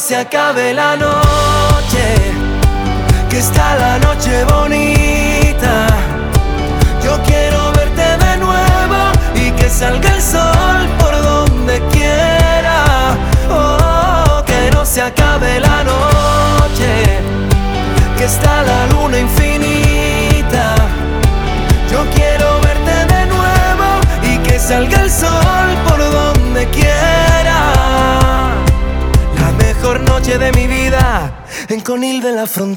se acabe la noche, que está la noche bonita. Yo quiero verte de nuevo y que salga el sol por donde quiera. Oh, que no se acabe la noche, que está la luna infinita. Yo quiero verte de nuevo y que salga el sol por donde quiera. La mejor noche de mi vida en Conil de la Frontera.